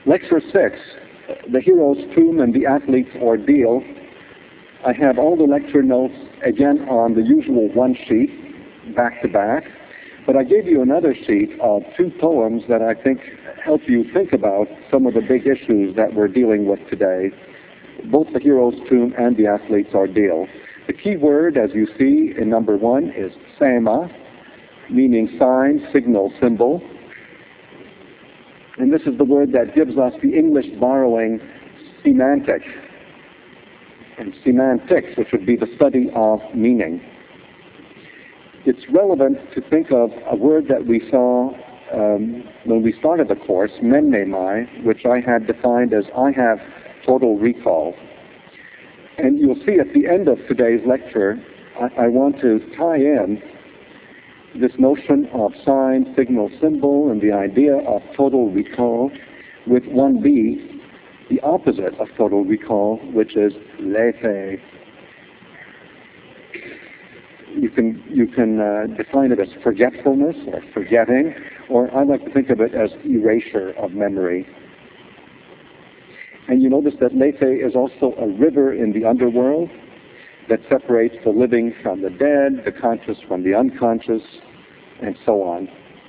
Lecture 6, The Hero's Tomb and the Athlete's Ordeal. I have all the lecture notes, again, on the usual one sheet, back to back. But I gave you another sheet of 2 poems that I think help you think about some of the big issues that we're dealing with today, both The Hero's Tomb and the Athlete's Ordeal. The key word, as you see in number 1, is sema, meaning sign, signal, symbol. And this is the word that gives us the English borrowing semantic, and semantics, which would be the study of meaning. It's relevant to think of a word that we saw when we started the course, mennemai, which I had defined as I have total recall. And you'll see at the end of today's lecture, I want to tie in this notion of sign, signal, symbol, and the idea of total recall with 1b, the opposite of total recall, which is lethe. You can define it as forgetfulness or forgetting, or I like to think of it as erasure of memory. And you notice that lethe is also a river in the underworld that separates the living from the dead, the conscious from the unconscious, and so on.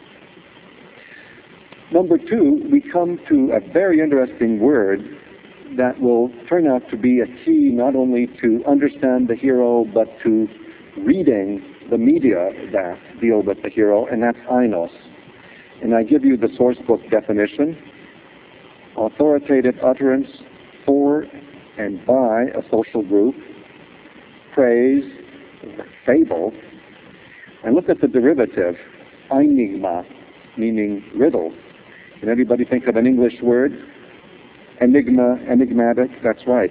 Number 2, we come to a very interesting word that will turn out to be a key not only to understand the hero, but to reading the media that deal with the hero, and that's ainos. And I give you the source book definition: authoritative utterance for and by a social group, praise, fable. And look at the derivative, enigma, meaning riddle. Can anybody think of an English word? Enigma, enigmatic, that's right.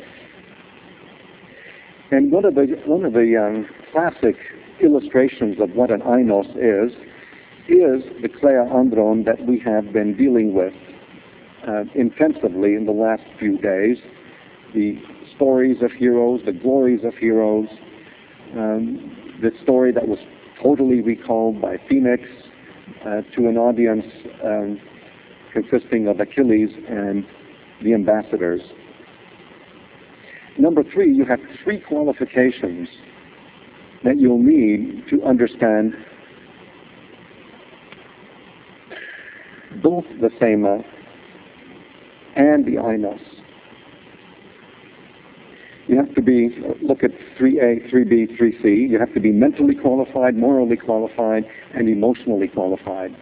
And one of the classic illustrations of what an ainos is the Klea Andron that we have been dealing with intensively in the last few days. The stories of heroes, the glories of heroes, the story that was totally recalled by Phoenix to an audience consisting of Achilles and the ambassadors. Number 3, you have 3 qualifications that you'll need to understand both the sema and the ainos. You have to be, look at 3A, 3B, 3C, you have to be mentally qualified, morally qualified, and emotionally qualified.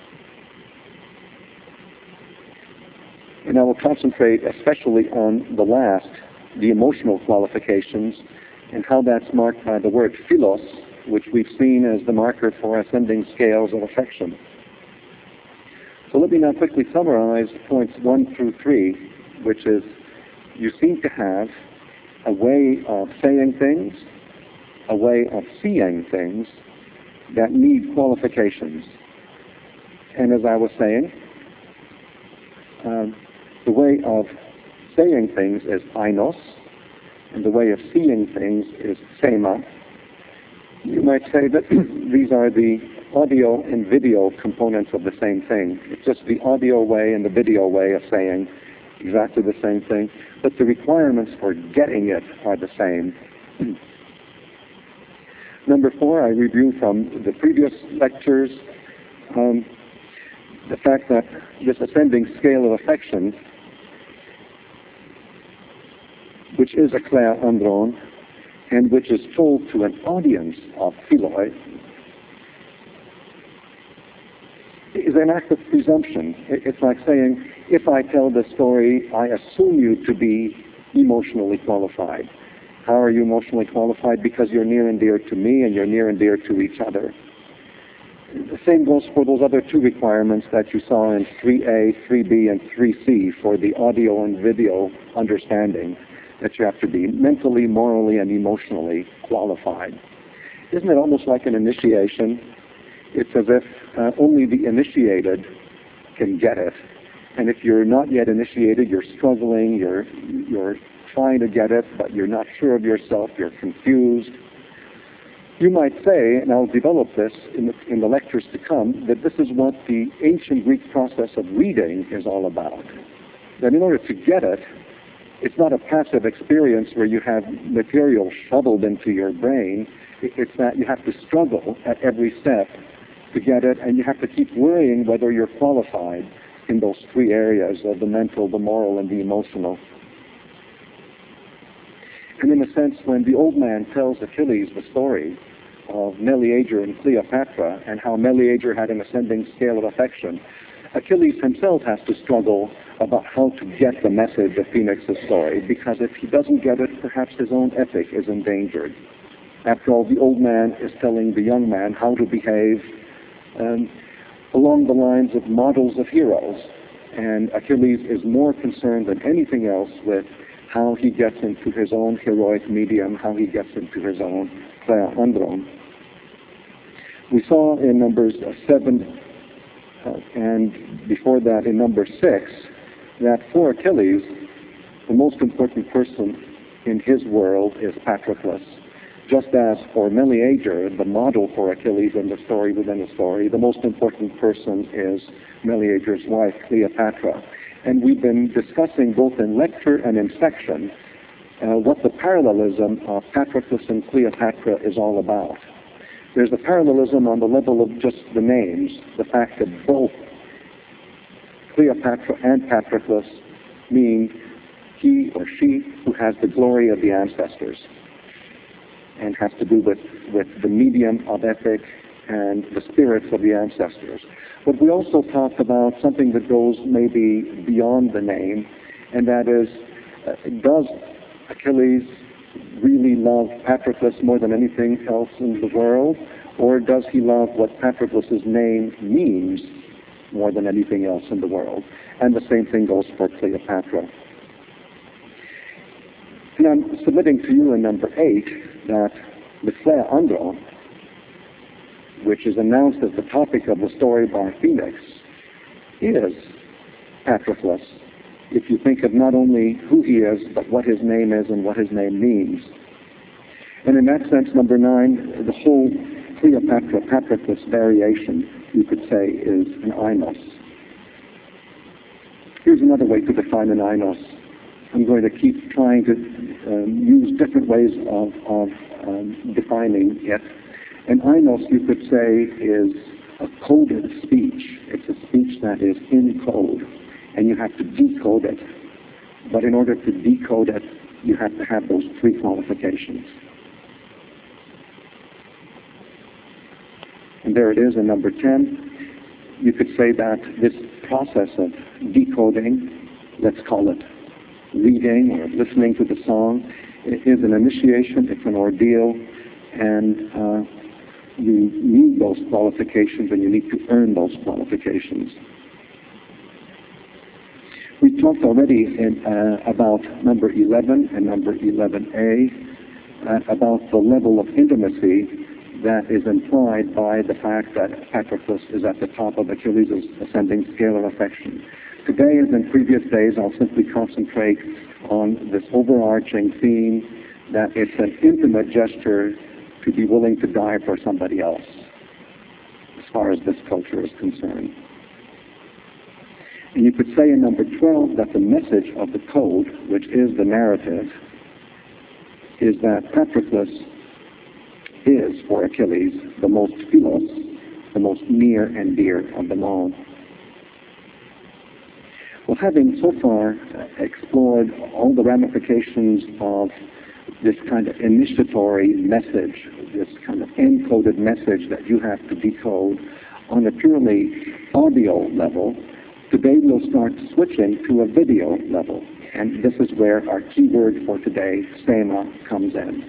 And I will concentrate especially on the last, the emotional qualifications, and how that's marked by the word philos, which we've seen as the marker for ascending scales of affection. So let me now quickly summarize points 1 through 3, which is you seem to have a way of saying things, a way of seeing things that need qualifications. And as I was saying, the way of saying things is ainos, and the way of seeing things is sema. You might say that these are the audio and video components of the same thing. It's just the audio way and the video way of saying exactly the same thing, but the requirements for getting it are the same. Number 4, I review from the previous lectures the fact that this ascending scale of affection, which is a Klea Andron, and which is told to an audience of philoi, is an act of presumption. It's like saying, if I tell the story, I assume you to be emotionally qualified. How are you emotionally qualified? Because you're near and dear to me, and you're near and dear to each other. The same goes for those other 2 requirements that you saw in 3A, 3B, and 3C for the audio and video understanding, that you have to be mentally, morally, and emotionally qualified. Isn't it almost like an initiation? It's as if only the initiated can get it. And if you're not yet initiated, you're struggling, you're trying to get it, but you're not sure of yourself, you're confused. You might say, and I'll develop this in the lectures to come, that this is what the ancient Greek process of reading is all about. that in order to get it, it's not a passive experience where you have material shoveled into your brain. It's that you have to struggle at every step to get it, and you have to keep worrying whether you're qualified in those three areas of the mental, the moral, and the emotional. And in a sense, when the old man tells Achilles the story of Meleager and Cleopatra and how Meleager had an ascending scale of affection, Achilles himself has to struggle about how to get the message of Phoenix's story, because if he doesn't get it, perhaps his own ethic is endangered. After all, the old man is telling the young man how to behave along the lines of models of heroes, and Achilles is more concerned than anything else with how he gets into his own heroic medium, how he gets into his own Andron. We saw in Numbers 7 and before that in number 6 that for Achilles, the most important person in his world is Patroclus. Just as for Meleager, the model for Achilles in the story within the story, the most important person is Meleager's wife, Cleopatra. And we've been discussing both in lecture and in section what the parallelism of Patroclus and Cleopatra is all about. There's a parallelism on the level of just the names, the fact that both Cleopatra and Patroclus mean he or she who has the glory of the ancestors, and has to do with the medium of ethic and the spirits of the ancestors. But we also talked about something that goes maybe beyond the name, and that is, does Achilles really love Patroclus more than anything else in the world, or does he love what Patroclus's name means more than anything else in the world? And the same thing goes for Cleopatra. And I'm submitting to you in number 8 that the Andron, which is announced as the topic of the story by Phoenix, is Patroclus, if you think of not only who he is, but what his name is and what his name means. And in that sense, number 9, the whole Cleopatra-Patroclus variation, you could say, is an ainos. Here's another way to define an ainos. I'm going to keep trying to use different ways of defining it. An ainos, you could say, is a coded speech. It's a speech that is in code, and you have to decode it. But in order to decode it, you have to have those 3 qualifications. And there it is in number 10. You could say that this process of decoding, let's call it reading or listening to the song, it is an initiation, it's an ordeal, and you need those qualifications, and you need to earn those qualifications. We talked already about number 11 and number 11a about the level of intimacy that is implied by the fact that Patroclus is at the top of Achilles' ascending scale of affection. Today, as in previous days, I'll simply concentrate on this overarching theme that it's an intimate gesture to be willing to die for somebody else, as far as this culture is concerned. And you could say in number 12 that the message of the code, which is the narrative, is that Patroclus is, for Achilles, the most philos, the most near and dear of them all. Well, having so far explored all the ramifications of this kind of initiatory message, this kind of encoded message that you have to decode on a purely audio level, today we'll start switching to a video level. And this is where our keyword for today, sema, comes in.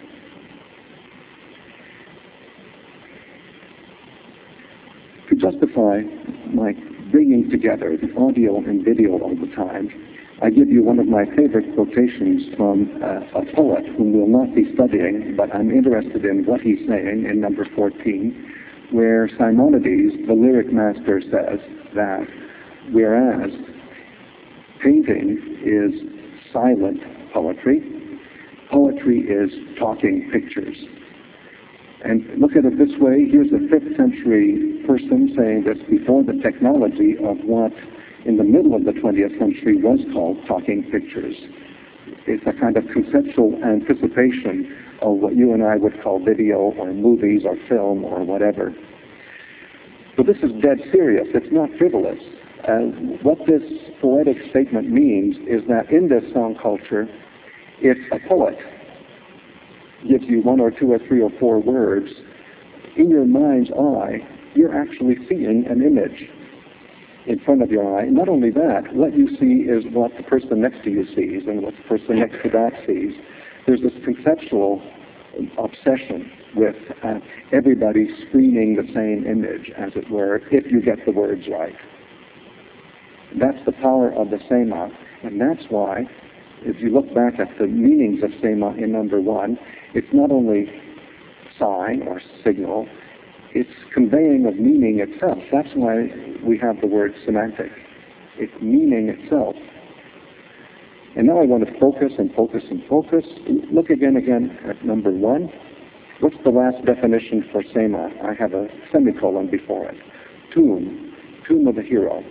To justify my bringing together the audio and video all the time, I give you one of my favorite quotations from a poet whom we'll not be studying, but I'm interested in what he's saying in number 14, where Simonides, the lyric master, says that whereas painting is silent poetry, poetry is talking pictures. And look at it this way, here's a 5th century person saying this before the technology of what in the middle of the 20th century was called talking pictures. It's a kind of conceptual anticipation of what you and I would call video or movies or film or whatever. So this is dead serious. It's not frivolous. What this poetic statement means is that in this song culture, if a poet gives you one or two or three or four words, in your mind's eye, you're actually seeing an image in front of your eye. Not only that, what you see is what the person next to you sees and what the person next to that sees. There's this conceptual obsession with everybody screening the same image, as it were, if you get the words right. That's the power of the Sema, and that's why, if you look back at the meanings of Sema in number 1, it's not only sign or signal, it's conveying of meaning itself. That's why we have the word semantic. It's meaning itself. And now I want to focus and focus and focus. Look again at number 1. What's the last definition for Sema? I have a semicolon before it. Tomb of the hero.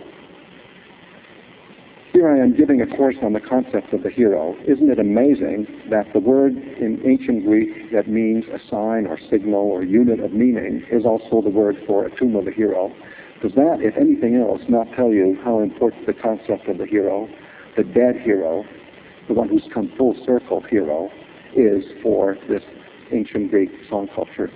Here I am giving a course on the concept of the hero. Isn't it amazing that the word in ancient Greek that means a sign or signal or unit of meaning is also the word for a tomb of the hero? Does that, if anything else, not tell you how important the concept of the hero, the dead hero, the one who's come full circle hero, is for this ancient Greek song culture?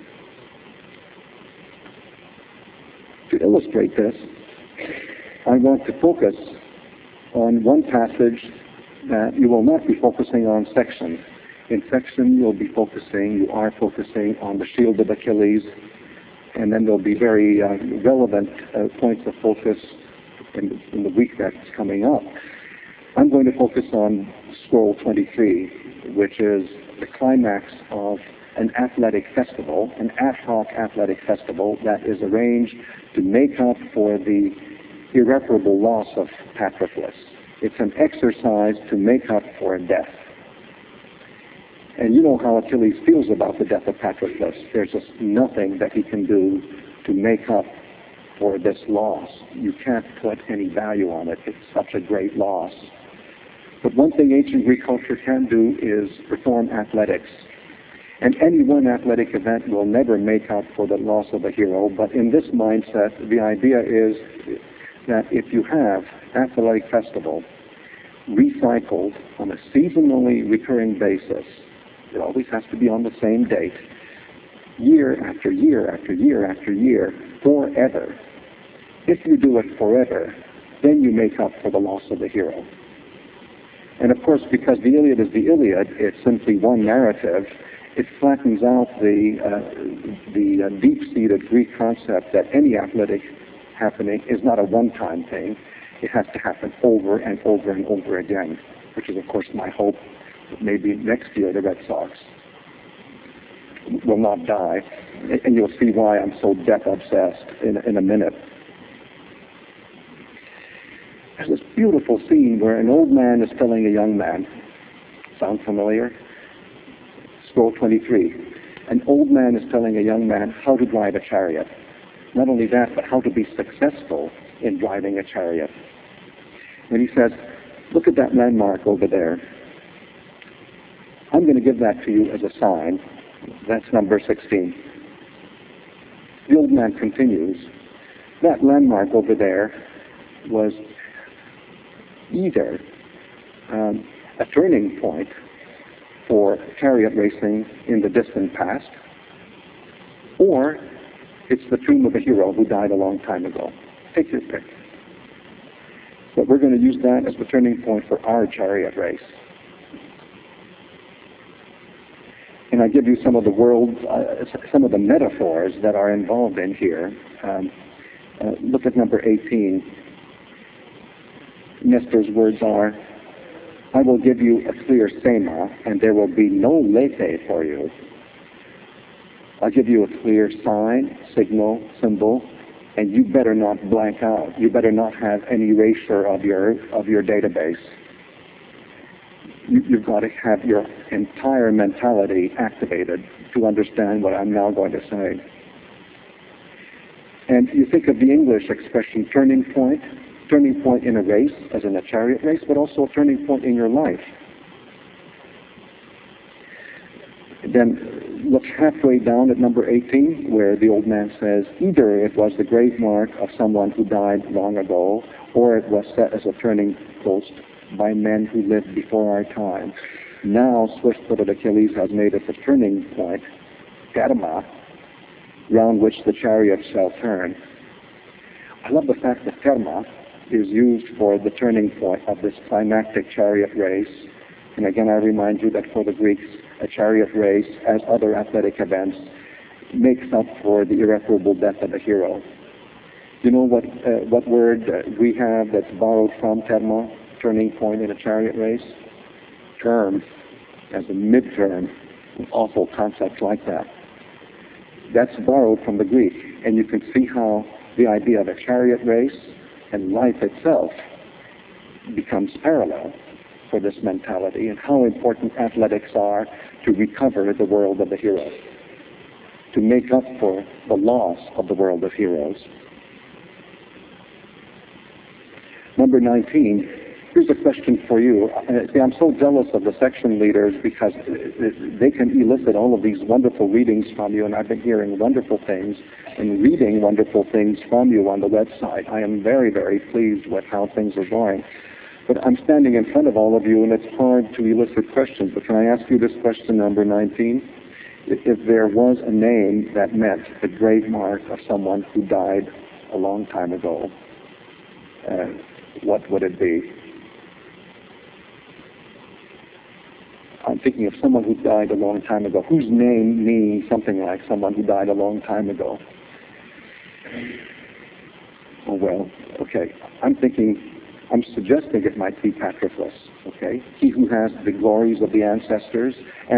To illustrate this, I want to focus on one passage that you will not be focusing on section. In section, you are focusing on the shield of Achilles, and then there'll be very relevant points of focus in the week that's coming up. I'm going to focus on scroll 23, which is the climax of an athletic festival, an ad hoc athletic festival that is arranged to make up for the irreparable loss of Patroclus. It's an exercise to make up for a death. And you know how Achilles feels about the death of Patroclus. There's just nothing that he can do to make up for this loss. You can't put any value on it. It's such a great loss. But one thing ancient Greek culture can do is perform athletics. And any one athletic event will never make up for the loss of a hero. But in this mindset, the idea is that if you have athletic festival recycled on a seasonally recurring basis, it always has to be on the same date, year after year after year after year, forever. If you do it forever, then you make up for the loss of the hero. And of course, because the Iliad is the Iliad, it's simply one narrative, it flattens out the deep-seated Greek concept that any athletic happening is not a one-time thing. It has to happen over and over and over again, which is, of course, my hope that maybe next year the Red Sox will not die. And you'll see why I'm so death-obsessed in a minute. There's this beautiful scene where an old man is telling a young man. Sound familiar? Scroll 23. An old man is telling a young man how to drive a chariot. Not only that, but how to be successful in driving a chariot. And he says, look at that landmark over there. I'm going to give that to you as a sign. That's number 16. The old man continues. That landmark over there was either a turning point for chariot racing in the distant past, or it's the tomb of a hero who died a long time ago. Take your pick. But we're going to use that as the turning point for our chariot race. And I give you some of the metaphors that are involved in here. Look at number 18. Nestor's words are, I will give you a clear sema, and there will be no lete for you. I'll give you a clear sign, signal, symbol, and you better not blank out. You better not have any erasure of your database. You've got to have your entire mentality activated to understand what I'm now going to say. And you think of the English expression turning point. Turning point in a race, as in a chariot race, but also a turning point in your life. Then look halfway down at number 18, where the old man says, either it was the grave mark of someone who died long ago, or it was set as a turning post by men who lived before our time. Now, swift-footed Achilles has made it a turning point, terma, round which the chariot shall turn. I love the fact that terma is used for the turning point of this climactic chariot race. And again, I remind you that for the Greeks, a chariot race, as other athletic events, makes up for the irreparable death of the hero. You know what word we have that's borrowed from terma, turning point in a chariot race? Term, as a midterm, an awful concept like that. That's borrowed from the Greek, and you can see how the idea of a chariot race and life itself becomes parallel for this mentality, and how important athletics are to recover the world of the hero, to make up for the loss of the world of heroes. Number 19, here's a question for you. See, I'm so jealous of the section leaders because they can elicit all of these wonderful readings from you, and I've been hearing wonderful things and reading wonderful things from you on the website. I am very, very pleased with how things are going. But I'm standing in front of all of you, and it's hard to elicit questions. But can I ask you this question, number 19? If there was a name that meant the grave mark of someone who died a long time ago, what would it be? I'm thinking of someone who died a long time ago. Whose name means something like someone who died a long time ago? Oh, well, okay. I'm suggesting it might be Patroclus, okay? He who has the glories of the ancestors,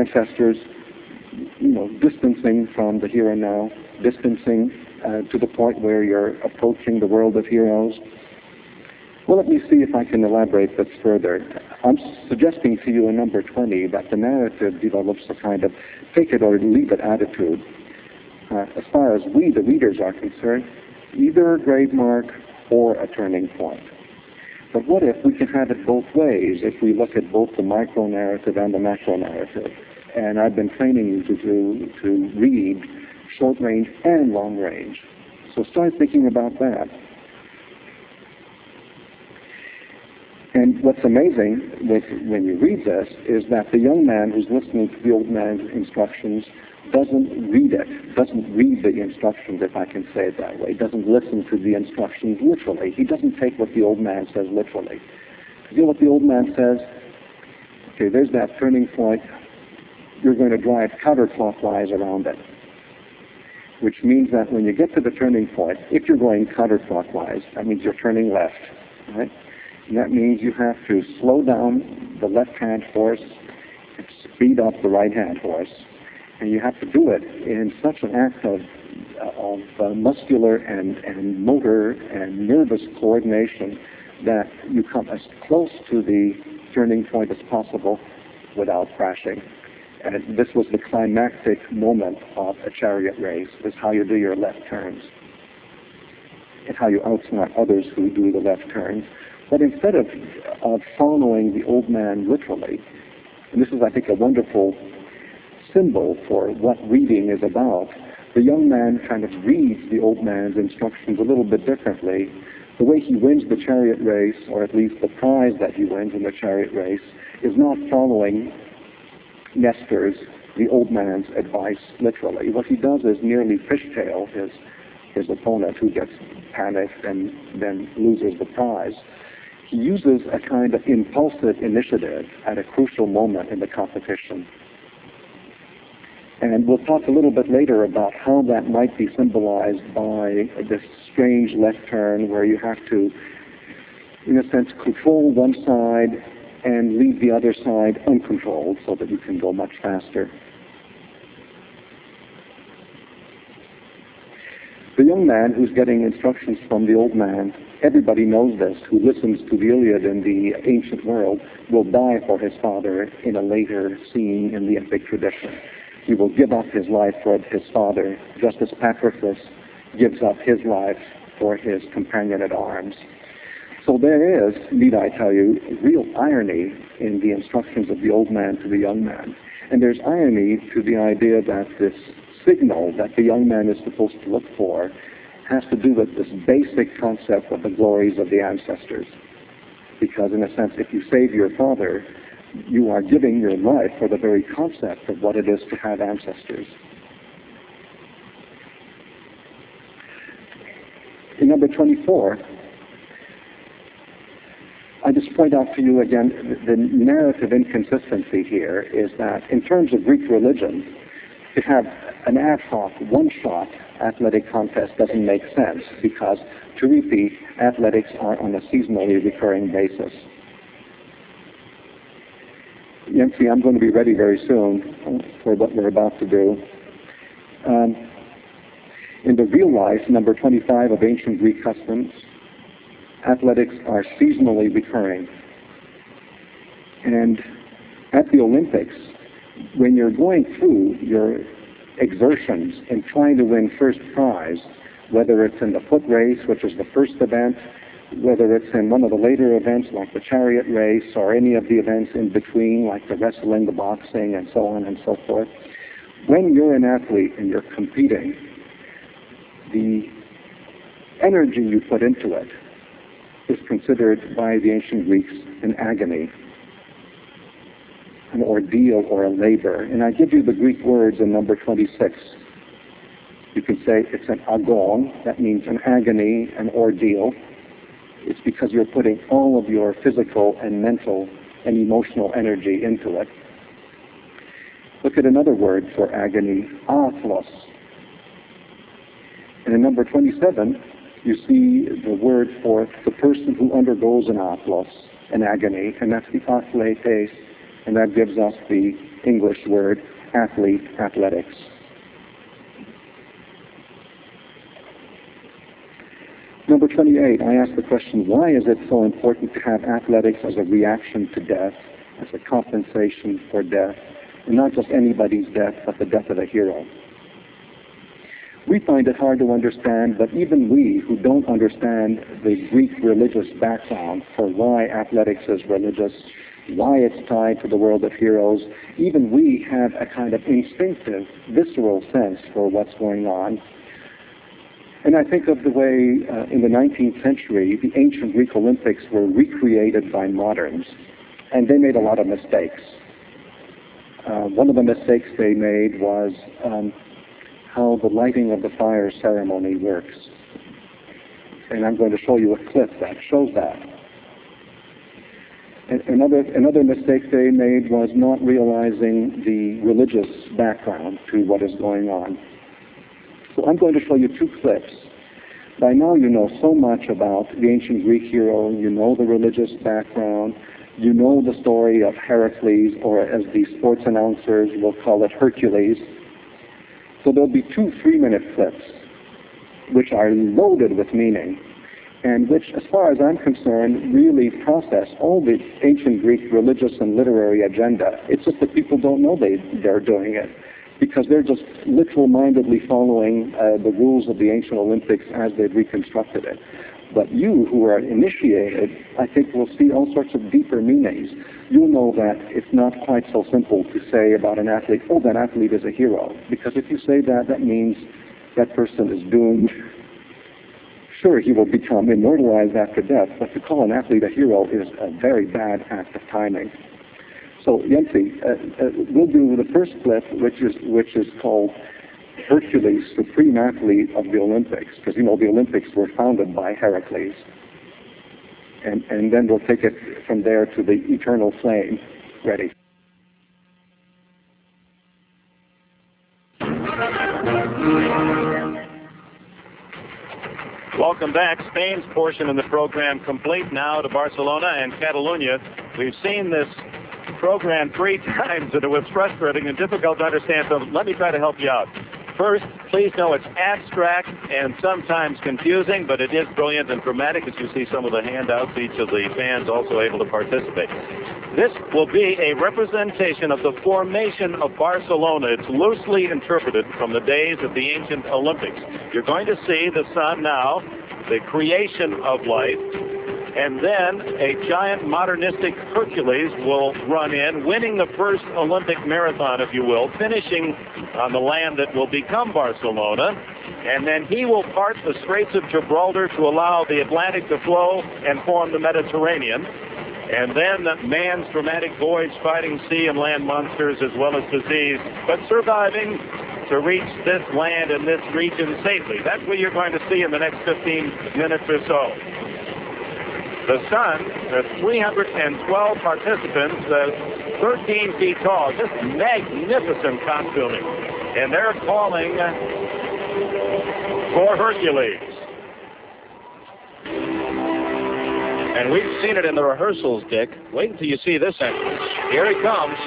distancing from the here and now, distancing to the point where you're approaching the world of heroes. Well, let me see if I can elaborate this further. I'm suggesting to you in number 20 that the narrative develops a kind of take it or leave it attitude. As far as we, the readers, are concerned, either a grave mark or a turning point. But what if we can have it both ways, if we look at both the micro-narrative and the macro-narrative? And I've been training you to read short range and long range. So start thinking about that. And what's amazing when you read this is that the young man who's listening to the old man's instructions doesn't read the instructions, if I can say it that way. Doesn't listen to the instructions literally. He doesn't take what the old man says literally. You know what the old man says? Okay, there's that turning point. You're going to drive counterclockwise around it. Which means that when you get to the turning point, if you're going counterclockwise, that means you're turning left, right? And that means you have to slow down the left-hand horse and speed up the right-hand horse. And you have to do it in such an act of muscular and motor and nervous coordination that you come as close to the turning point as possible without crashing. And this was the climactic moment of a chariot race, is how you do your left turns and how you outsmart others who do the left turns. But instead of following the old man literally, and this is, I think, a wonderful symbol for what reading is about, the young man kind of reads the old man's instructions a little bit differently. The way he wins the chariot race, or at least the prize that he wins in the chariot race, is not following Nestor's, the old man's advice literally. What he does is nearly fishtail his opponent, who gets panicked and then loses the prize. He uses a kind of impulsive initiative at a crucial moment in the competition. And we'll talk a little bit later about how that might be symbolized by this strange left turn where you have to, in a sense, control one side and leave the other side uncontrolled so that you can go much faster. The young man who's getting instructions from the old man, everybody knows this, who listens to the Iliad in the ancient world, will die for his father in a later scene in the epic tradition. He will give up his life for his father, just as Patroclus gives up his life for his companion at arms. So there is, need I tell you, real irony in the instructions of the old man to the young man. And there's irony to the idea that this signal that the young man is supposed to look for has to do with this basic concept of the glories of the ancestors. Because in a sense, if you save your father, you are giving your life for the very concept of what it is to have ancestors. In number 24, I just point out to you again, the narrative inconsistency here is that in terms of Greek religion, to have an ad hoc, one-shot athletic contest doesn't make sense because, to repeat, athletics are on a seasonally recurring basis. Yancy, I'm going to be ready very soon for what we're about to do. In the real life, number 25 of ancient Greek customs, athletics are seasonally recurring. And at the Olympics, when you're going through your exertions in trying to win first prize, whether it's in the foot race, which is the first event, whether it's in one of the later events like the chariot race or any of the events in between like the wrestling, the boxing, and so on and so forth, when you're an athlete and you're competing, the energy you put into it is considered by the ancient Greeks an agony, an ordeal or a labor. And I give you the Greek words in number 26. You can say it's an agon, that means an agony, an ordeal. It's because you're putting all of your physical and mental and emotional energy into it. Look at another word for agony, athlos. And in number 27, you see the word for the person who undergoes an athlos, an agony, and that's the athletes, and that gives us the English word athlete, athletics. Number 28, I asked the question, why is it so important to have athletics as a reaction to death, as a compensation for death, and not just anybody's death, but the death of a hero? We find it hard to understand, but even we who don't understand the Greek religious background for why athletics is religious, why it's tied to the world of heroes, even we have a kind of instinctive, visceral sense for what's going on. And I think of the way in the 19th century, the ancient Greek Olympics were recreated by moderns, and they made a lot of mistakes. One of the mistakes they made was how the lighting of the fire ceremony works. And I'm going to show you a clip that shows that. And another mistake they made was not realizing the religious background to what is going on. So I'm going to show you two clips. By now you know so much about the ancient Greek hero, you know the religious background, you know the story of Heracles, or as the sports announcers will call it, Hercules. So there'll be two 3-minute clips which are loaded with meaning and which, as far as I'm concerned, really process all the ancient Greek religious and literary agenda. It's just that people don't know they're doing it because they're just literal-mindedly following the rules of the ancient Olympics as they've reconstructed it. But you who are initiated, I think, will see all sorts of deeper meanings. You'll know that it's not quite so simple to say about an athlete, oh, that athlete is a hero. Because if you say that, that means that person is doomed. Sure, he will become immortalized after death, but to call an athlete a hero is a very bad act of timing. So, Yancy, we'll do the first clip, which is called Hercules, supreme athlete of the Olympics, because, you know, the Olympics were founded by Heracles. And then we'll take it from there to the eternal flame. Ready? Welcome back. Spain's portion of the program complete. Now to Barcelona and Catalonia. We've seen this program 3 times, and it was frustrating and difficult to understand, so let me try to help you out. First, please know it's abstract and sometimes confusing, but it is brilliant and dramatic, as you see some of the handouts, each of the fans also able to participate. This will be a representation of the formation of Barcelona. It's loosely interpreted from the days of the ancient Olympics. You're going to see the sun now, the creation of life, And then a giant modernistic Hercules will run in, winning the first Olympic marathon, if you will, finishing on the land that will become Barcelona. And then he will part the Straits of Gibraltar to allow the Atlantic to flow and form the Mediterranean. And then man's dramatic voyage fighting sea and land monsters as well as disease, but surviving to reach this land and this region safely. That's what you're going to see in the next 15 minutes or so. The sun, there's 312 participants, 13 feet tall, just magnificent costuming. And they're calling for Hercules. And we've seen it in the rehearsals, Dick. Wait until you see this entrance. Here he comes.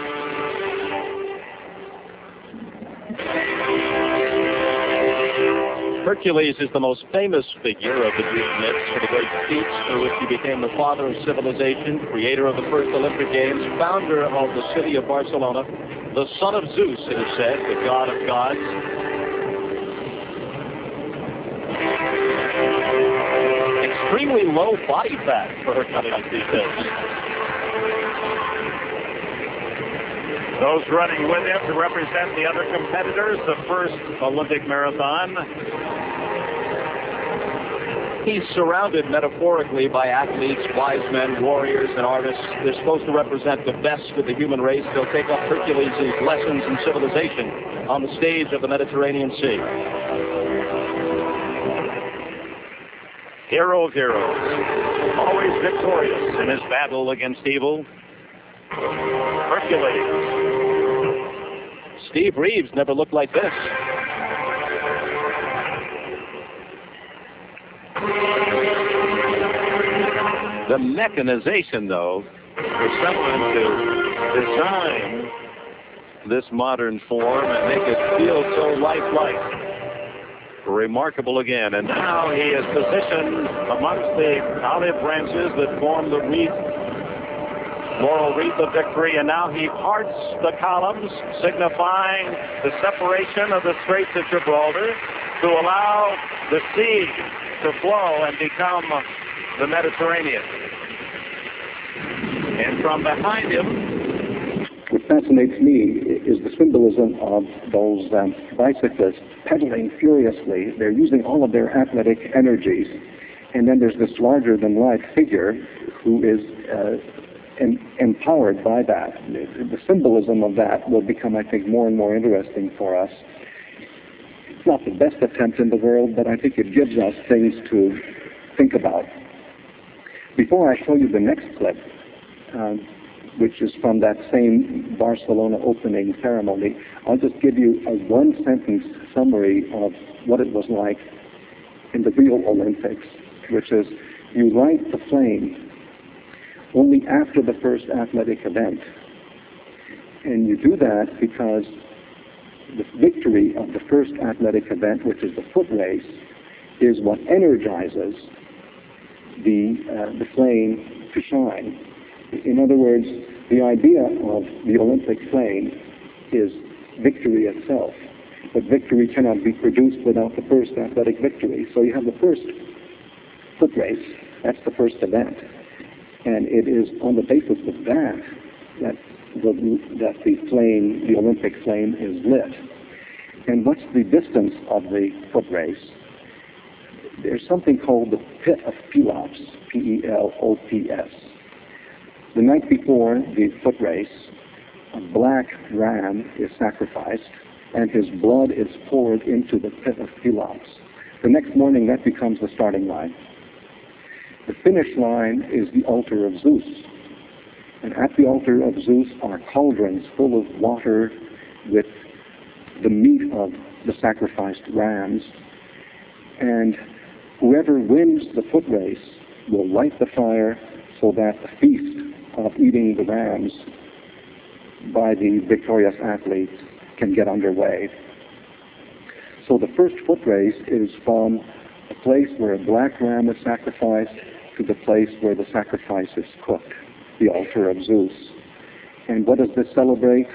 Hercules is the most famous figure of the Greek myths for the great feats through which he became the father of civilization, creator of the first Olympic Games, founder of the city of Barcelona, the son of Zeus, it is said, the god of gods. Extremely low body fat for Hercules these days. Those running with him to represent the other competitors, the first Olympic marathon. He's surrounded metaphorically by athletes, wise men, warriors, and artists. They're supposed to represent the best of the human race. They'll take up Hercules' lessons in civilization on the stage of the Mediterranean Sea. Hero of heroes, always victorious in his battle against evil. Hercules. Steve Reeves never looked like this. The mechanization, though, for someone to design this modern form and make it feel so lifelike. Remarkable again. And now he is positioned amongst the olive branches that form the wreath, laurel wreath of victory, and now he parts the columns, signifying the separation of the Straits of Gibraltar to allow the sea to flow and become the Mediterranean. And from behind him, what fascinates me is the symbolism of those bicyclists pedaling furiously. They're using all of their athletic energies. And then there's this larger-than-life figure who is empowered by that. The symbolism of that will become, I think, more and more interesting for us. It's not the best attempt in the world, but I think it gives us things to think about. Before I show you the next clip, which is from that same Barcelona opening ceremony, I'll just give you a one-sentence summary of what it was like in the real Olympics, which is you light the flame only after the first athletic event. And you do that because the victory of the first athletic event, which is the foot race, is what energizes the flame to shine. In other words, the idea of the Olympic flame is victory itself. But victory cannot be produced without the first athletic victory. So you have the first foot race, that's the first event. And it is on the basis of that the flame, the Olympic flame, is lit. And what's the distance of the foot race? There's something called the Pit of Pelops, P-E-L-O-P-S. The night before the foot race, a black ram is sacrificed, and his blood is poured into the Pit of Pelops. The next morning, that becomes the starting line. The finish line is the altar of Zeus. And at the altar of Zeus are cauldrons full of water with the meat of the sacrificed rams. And whoever wins the foot race will light the fire so that the feast of eating the rams by the victorious athletes can get underway. So the first foot race is from a place where a black ram is sacrificed to the place where the sacrifice is cooked, the altar of Zeus. And what does this celebrate?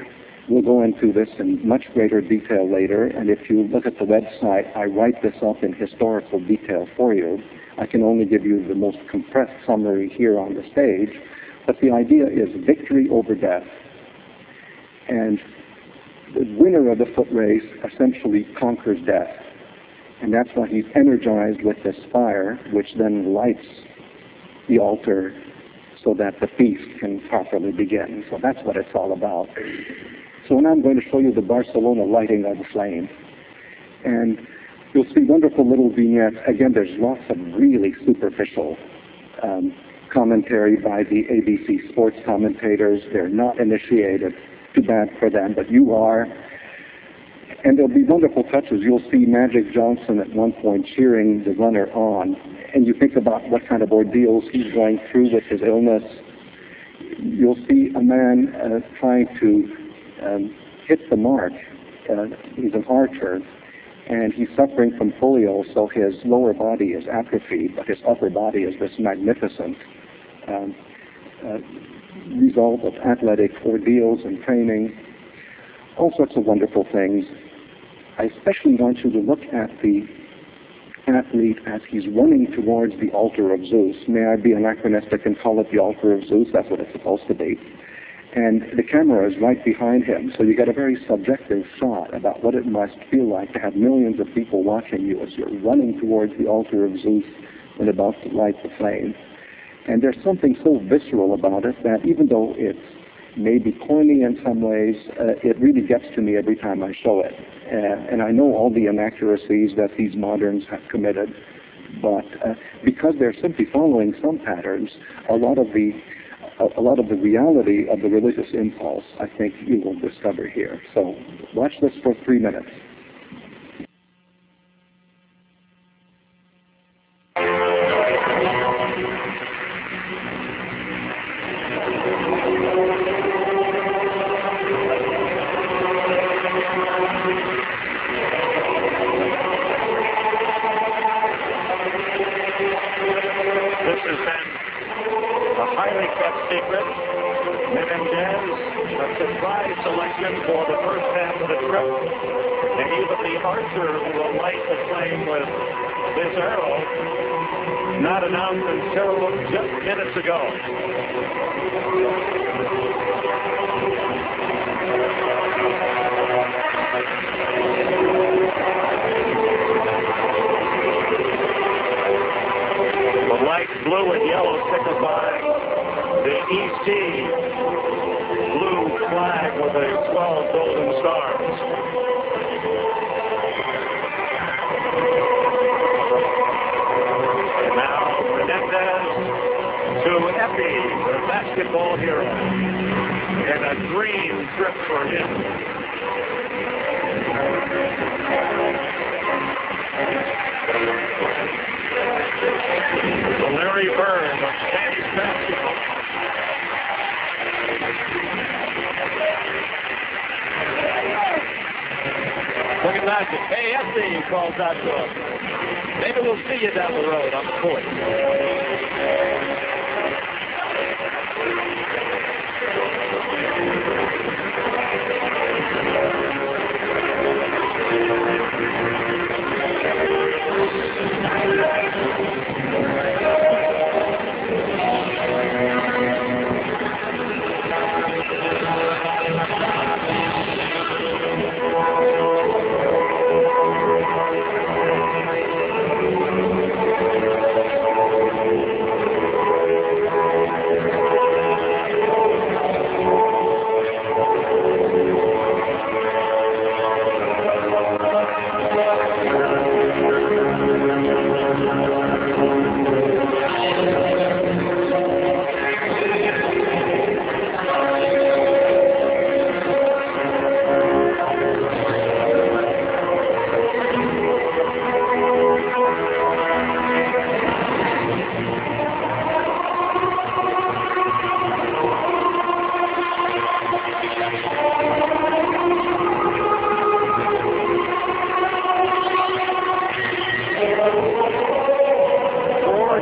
We'll go into this in much greater detail later, and if you look at the website, I write this up in historical detail for you. I can only give you the most compressed summary here on the stage, but the idea is victory over death. And the winner of the foot race essentially conquers death. And that's why he's energized with this fire, which then lights the altar so that the feast can properly begin. So that's what it's all about. So now I'm going to show you the Barcelona lighting of the flame. And you'll see wonderful little vignettes. Again, there's lots of really superficial commentary by the ABC sports commentators. They're not initiated. Too bad for them, but you are. And there'll be wonderful touches. You'll see Magic Johnson at one point cheering the runner on. And you think about what kind of ordeals he's going through with his illness. You'll see a man trying to hit the mark. He's an archer, and he's suffering from polio, so his lower body is atrophied, but his upper body is this magnificent result of athletic ordeals and training, all sorts of wonderful things. I especially want you to look at the athlete as he's running towards the altar of Zeus. May I be anachronistic and call it the altar of Zeus? That's what it's supposed to be. And the camera is right behind him, so you get a very subjective shot about what it must feel like to have millions of people watching you as you're running towards the altar of Zeus and about to light the flame. And there's something so visceral about it that even though it's maybe corny in some ways, it really gets to me every time I show it. And I know all the inaccuracies that these moderns have committed, but because they're simply following some patterns, a lot of the reality of the religious impulse, I think you will discover here. So watch this for 3 minutes. Not announced until just minutes ago. The light blue and yellow signify the EC blue flag with the 12 golden stars. To Epi, the basketball hero, and a dream trip for him. To Larry Bird of Spanish basketball. Look at that. Hey, Epi calls out to us. Maybe we'll see you down the road on the court.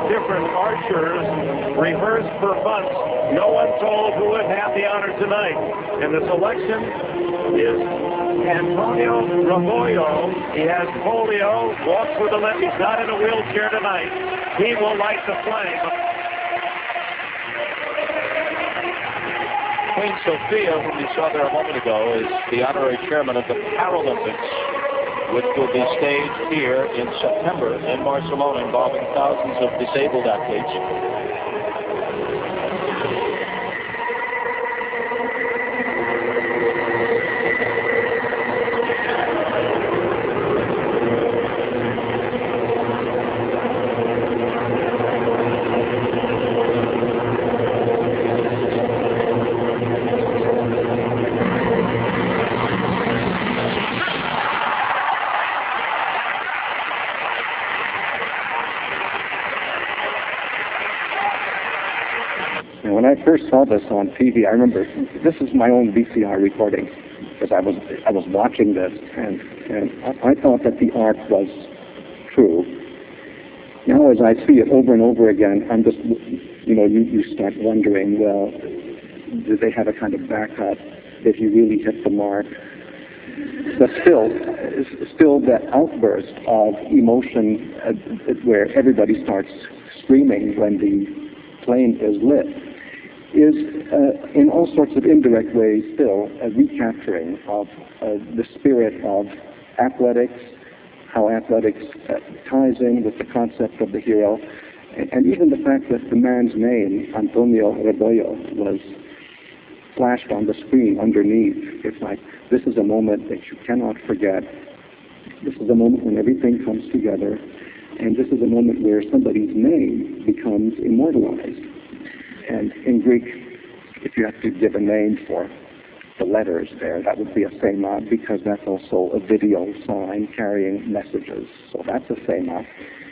different archers rehearsed for months. No one told who would have the honor tonight. And the selection is Antonio Raboyo. He has polio, walks with a limp. He's not in a wheelchair tonight. He will light the flame. Queen Sophia, whom you saw there a moment ago, is the honorary chairman of the Paralympics, which will be staged here in September in Barcelona, involving thousands of disabled athletes. When I first saw this on TV, I remember this is my own VCR recording because I was watching this, and I thought that the art was true. Now, as I see it over and over again, I'm just, you start wondering, well, did they have a kind of backup? Did he really hit the mark? But still that outburst of emotion where everybody starts screaming when the plane is lit is in all sorts of indirect ways still a recapturing of the spirit of athletics, how athletics ties in with the concept of the hero, and even the fact that the man's name, Antonio Raboyo, was flashed on the screen underneath. It's like, this is a moment that you cannot forget. This is a moment when everything comes together, and this is a moment where somebody's name becomes immortalized. And in Greek, if you have to give a name for the letters there, that would be a sema, because that's also a video sign carrying messages. So that's a sema.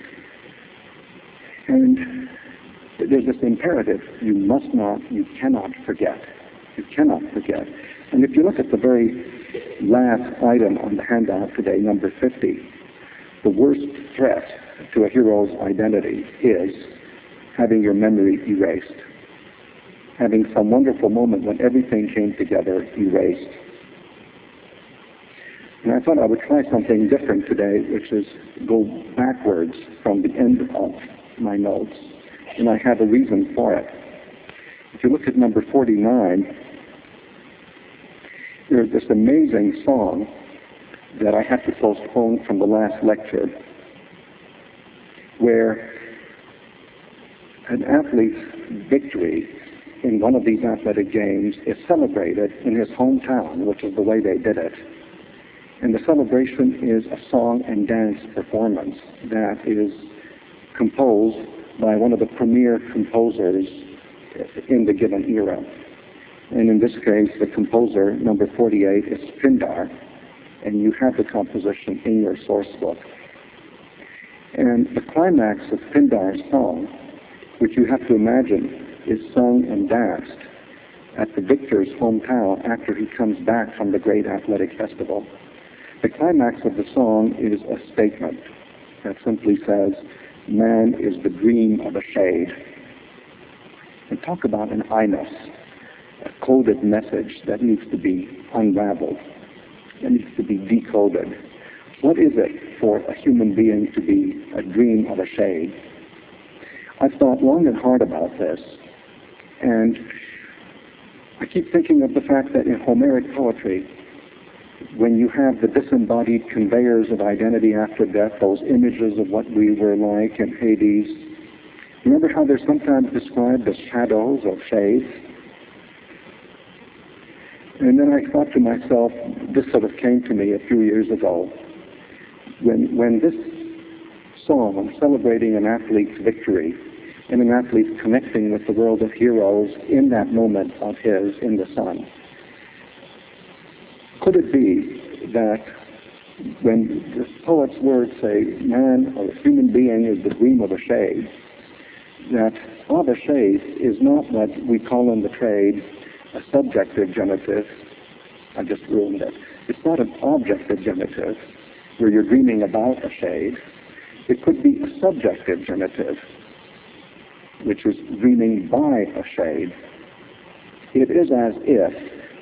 And there's this imperative, you cannot forget. You cannot forget. And if you look at the very last item on the handout today, number 50, the worst threat to a hero's identity is having your memory erased. Having some wonderful moment when everything came together erased. And I thought I would try something different today, which is go backwards from the end of my notes. And I have a reason for it. If you look at number 49, there's this amazing song that I had to postpone from the last lecture, where an athlete's victory in one of these athletic games is celebrated in his hometown, which is the way they did it. And the celebration is a song and dance performance that is composed by one of the premier composers in the given era. And in this case, the composer, number 48, is Pindar, and you have the composition in your source book. And the climax of Pindar's song, which you have to imagine is sung and danced at the victor's hometown after he comes back from the great athletic festival. The climax of the song is a statement that simply says, man is the dream of a shade. And talk about an inos, a coded message that needs to be unraveled, that needs to be decoded. What is it for a human being to be a dream of a shade? I've thought long and hard about this, and I keep thinking of the fact that in Homeric poetry, when you have the disembodied conveyors of identity after death, those images of what we were like in Hades, remember how they're sometimes described as shadows or shades? And then I thought to myself, this sort of came to me a few years ago, when this song celebrating an athlete's victory, and an athlete connecting with the world of heroes in that moment of his in the sun. Could it be that when the poet's words say, man or a human being is the dream of a shade, that of a shade is not what we call in the trade a subjective genitive. I just ruined it. It's not an objective genitive where you're dreaming about a shade. It could be a subjective genitive, which is dreaming by a shade. It is as if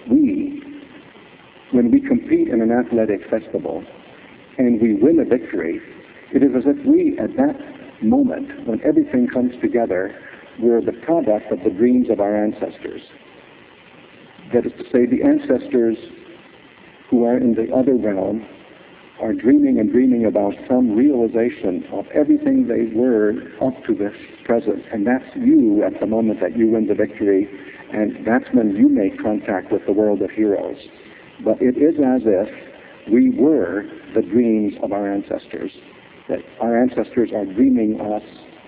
when we compete in an athletic festival and we win a victory, it is as if we, at that moment, when everything comes together, we're the product of the dreams of our ancestors. That is to say, the ancestors who are in the other realm are dreaming and dreaming about some realization of everything they were up to this present. And that's you at the moment that you win the victory, and that's when you make contact with the world of heroes. But it is as if we were the dreams of our ancestors, that our ancestors are dreaming us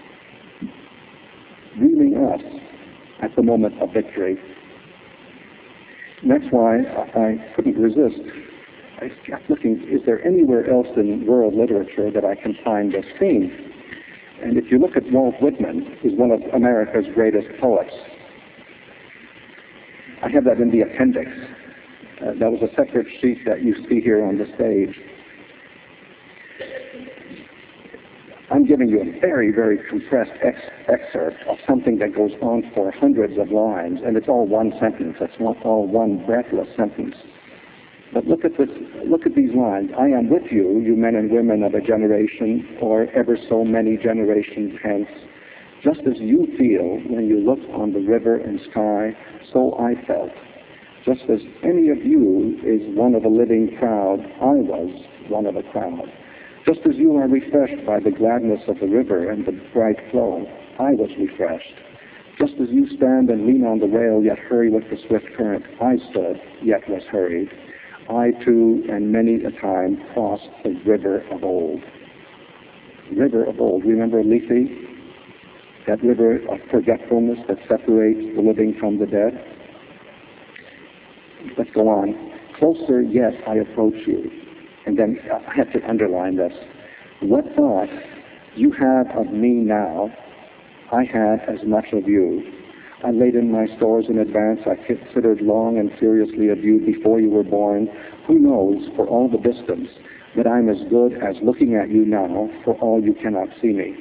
at the moment of victory. And that's why I couldn't resist. I kept looking, is there anywhere else in world literature that I can find this theme? And if you look at Walt Whitman, who's one of America's greatest poets, I have that in the appendix. That was a separate sheet that you see here on the stage. I'm giving you a very, very compressed excerpt of something that goes on for hundreds of lines, and it's all one sentence. It's not all one breathless sentence. But look at this. Look at these lines. I am with you, you men and women of a generation, or ever so many generations hence. Just as you feel when you look on the river and sky, so I felt. Just as any of you is one of a living crowd, I was one of a crowd. Just as you are refreshed by the gladness of the river and the bright flow, I was refreshed. Just as you stand and lean on the rail, yet hurry with the swift current, I stood, yet was hurried. I too, and many a time, crossed the river of old. River of old. Remember Lethe? That river of forgetfulness that separates the living from the dead? Let's go on. Closer yet I approach you. And then I have to underline this. What thought you have of me now, I had as much of you. I laid in my stores in advance. I considered long and seriously of you before you were born. Who knows, for all the distance, that I'm as good as looking at you now, for all you cannot see me.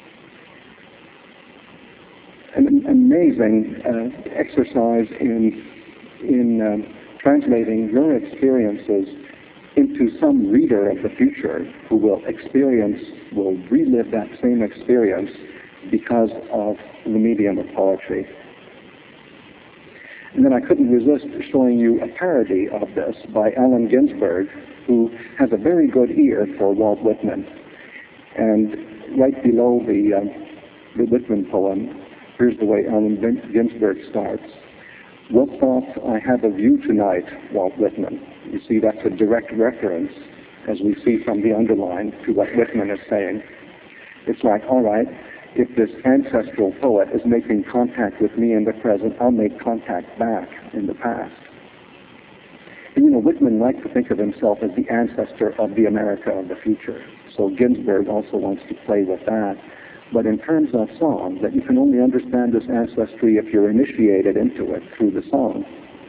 An amazing exercise in translating your experiences into some reader of the future who will relive that same experience because of the medium of poetry. And then I couldn't resist showing you a parody of this by Allen Ginsberg, who has a very good ear for Walt Whitman. And right below the Whitman poem, here's the way Allen Ginsberg starts. What thoughts I have of you tonight, Walt Whitman. You see, that's a direct reference, as we see from the underline, to what Whitman is saying. It's like, all right, if this ancestral poet is making contact with me in the present, I'll make contact back in the past. And Whitman liked to think of himself as the ancestor of the America of the future. So Ginsberg also wants to play with that. But in terms of song, that you can only understand this ancestry if you're initiated into it through the song.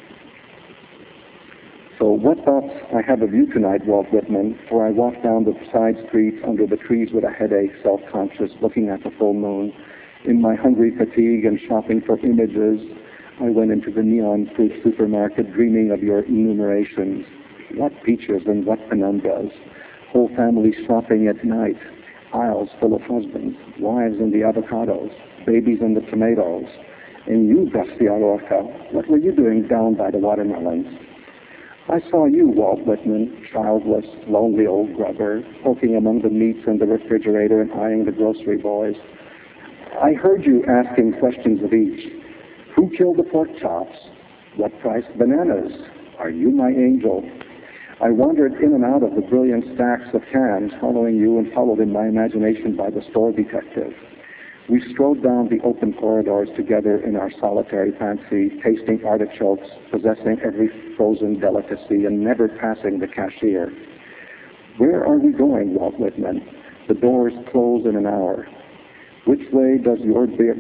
So what thoughts I have of you tonight, Walt Whitman, for I walk down the side streets under the trees with a headache, self-conscious, looking at the full moon. In my hungry fatigue and shopping for images, I went into the neon fruit supermarket dreaming of your enumerations. What peaches and what penumbras. Whole families shopping at night. Aisles full of husbands, wives in the avocados, babies in the tomatoes. And you, Garcia Lorca, what were you doing down by the watermelons? I saw you, Walt Whitman, childless, lonely old grubber, poking among the meats in the refrigerator and eyeing the grocery boys. I heard you asking questions of each. Who killed the pork chops? What price bananas? Are you my angel? I wandered in and out of the brilliant stacks of cans, following you and followed in my imagination by the store detective. We strode down the open corridors together in our solitary fancy, tasting artichokes, possessing every frozen delicacy, and never passing the cashier. Where are we going, Walt Whitman? The doors close in an hour. Which way does your beard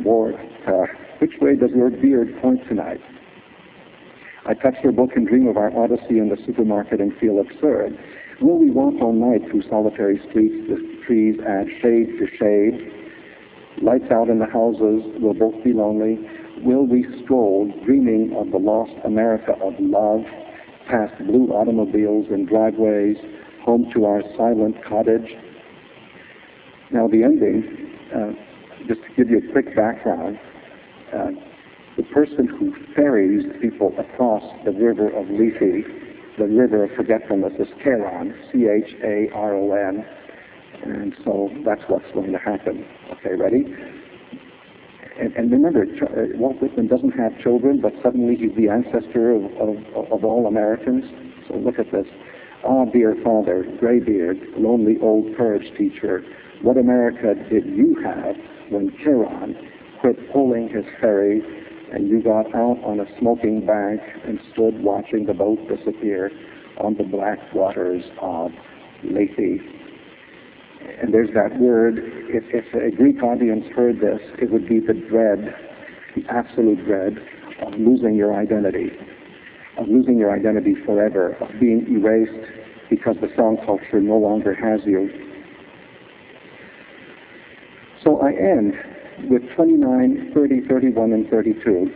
point tonight? I touch your book and dream of our odyssey in the supermarket and feel absurd. Will we walk all night through solitary streets, the trees add shade to shade? Lights out in the houses, we'll both be lonely. Will we stroll, dreaming of the lost America of love, past blue automobiles and driveways, home to our silent cottage? Now the ending, just to give you a quick background, the person who ferries people across the river of Lethe, the river of forgetfulness, is Charon, C-H-A-R-O-N. And so that's what's going to happen. Okay, ready? And remember, Walt Whitman doesn't have children, but suddenly he's the ancestor of all Americans. So look at this. Ah, dear father, graybeard, lonely old courage teacher, what America did you have when Charon quit pulling his ferry and you got out on a smoking bank and stood watching the boat disappear on the black waters of Lethe? And there's that word. If a Greek audience heard this, it would be the dread, the absolute dread of losing your identity forever, of being erased because the song culture no longer has you. So I end with 29, 30, 31, and 32.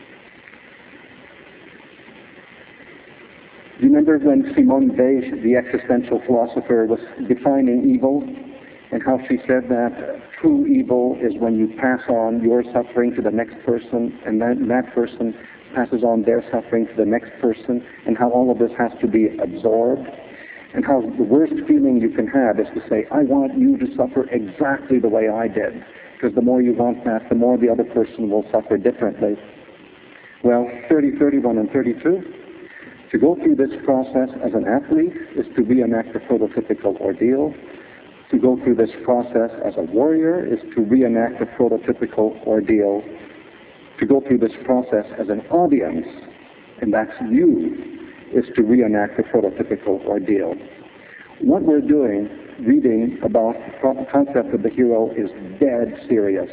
Remember when Simone Weil, the existential philosopher, was defining evil, and how she said that true evil is when you pass on your suffering to the next person, and then that person passes on their suffering to the next person, and how all of this has to be absorbed, and how the worst feeling you can have is to say, I want you to suffer exactly the way I did, because the more you want that, the more the other person will suffer differently. Well, 30, 31, and 32. To go through this process as an athlete is to reenact the prototypical ordeal. To go through this process as a warrior is to reenact the prototypical ordeal. To go through this process as an audience, and that's you, is to reenact the prototypical ordeal. What we're doing, reading about the concept of the hero, is dead serious,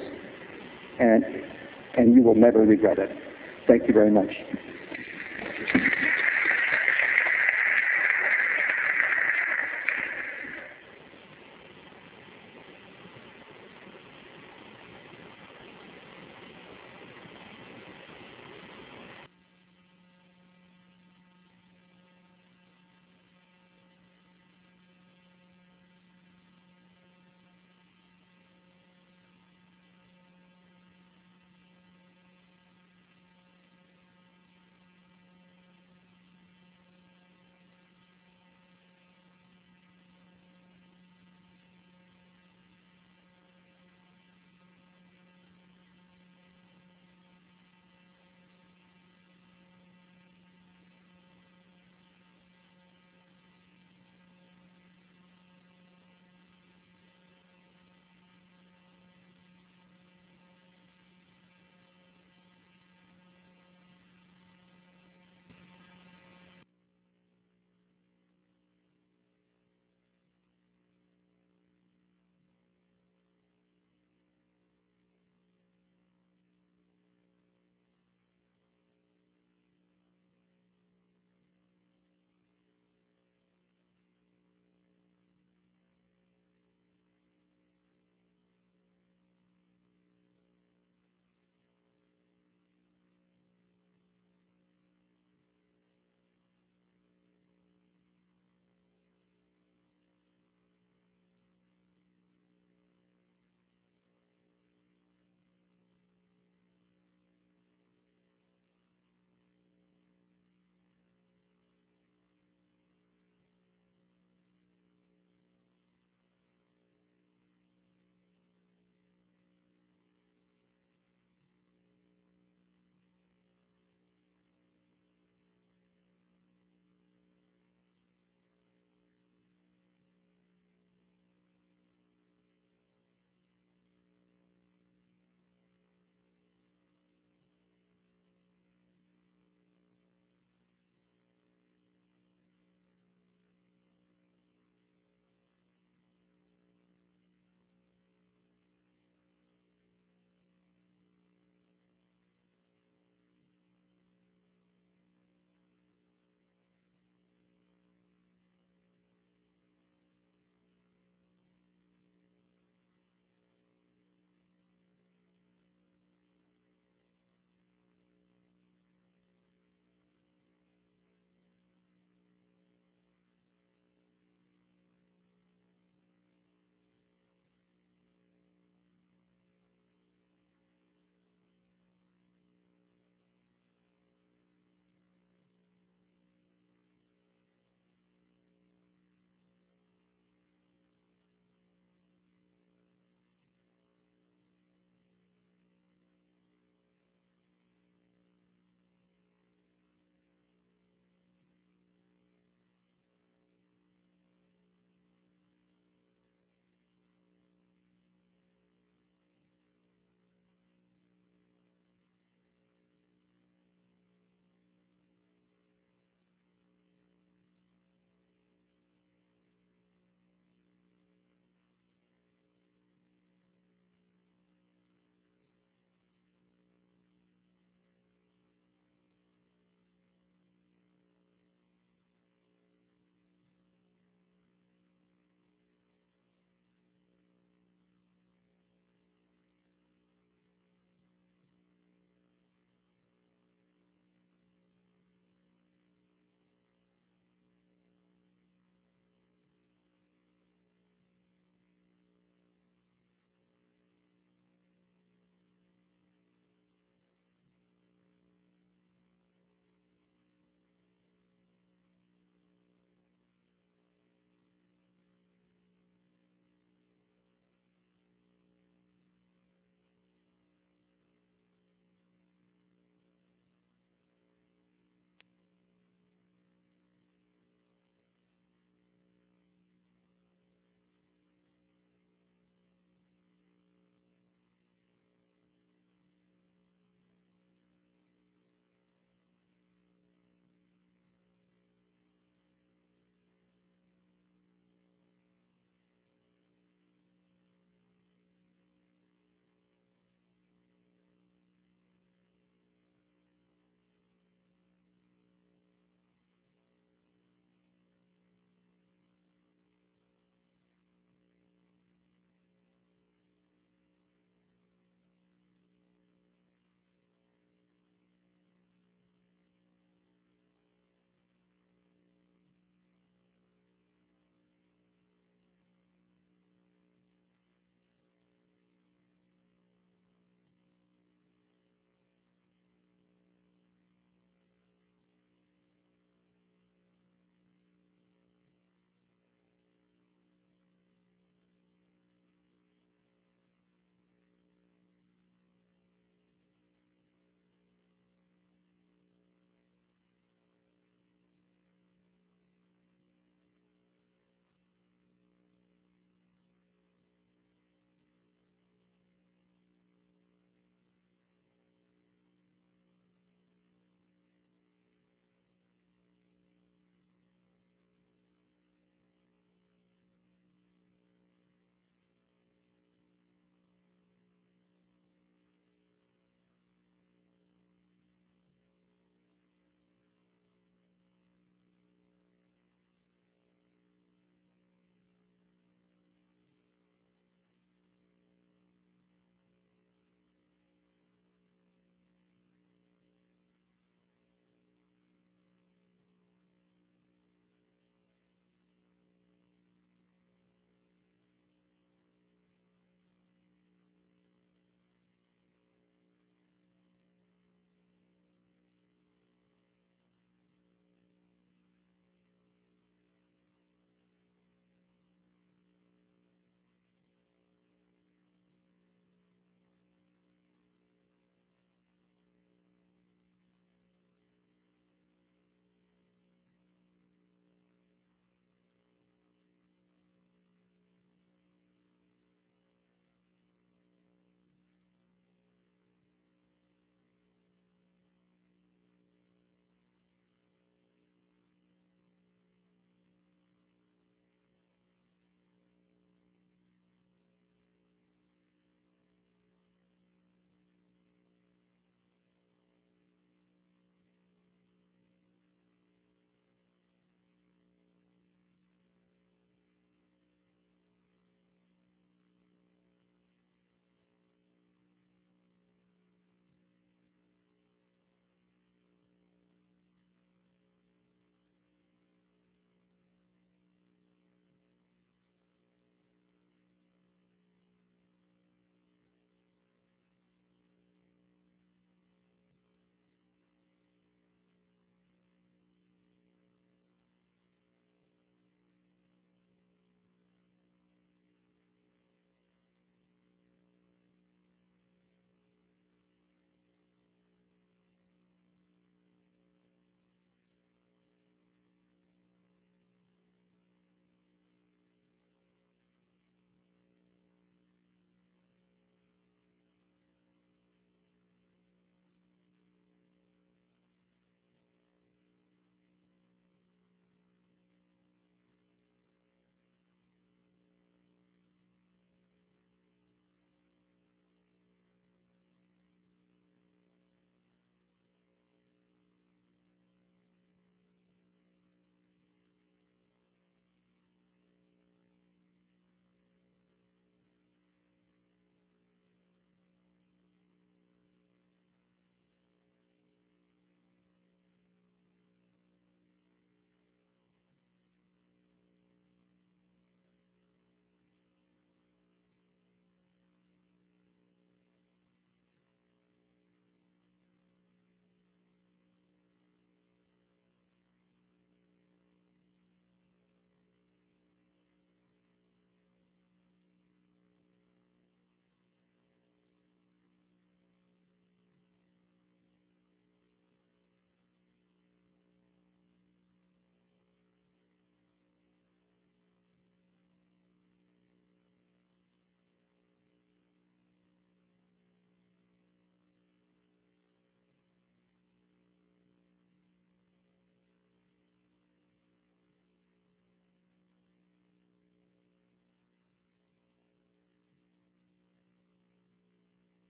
and you will never regret it. Thank you very much.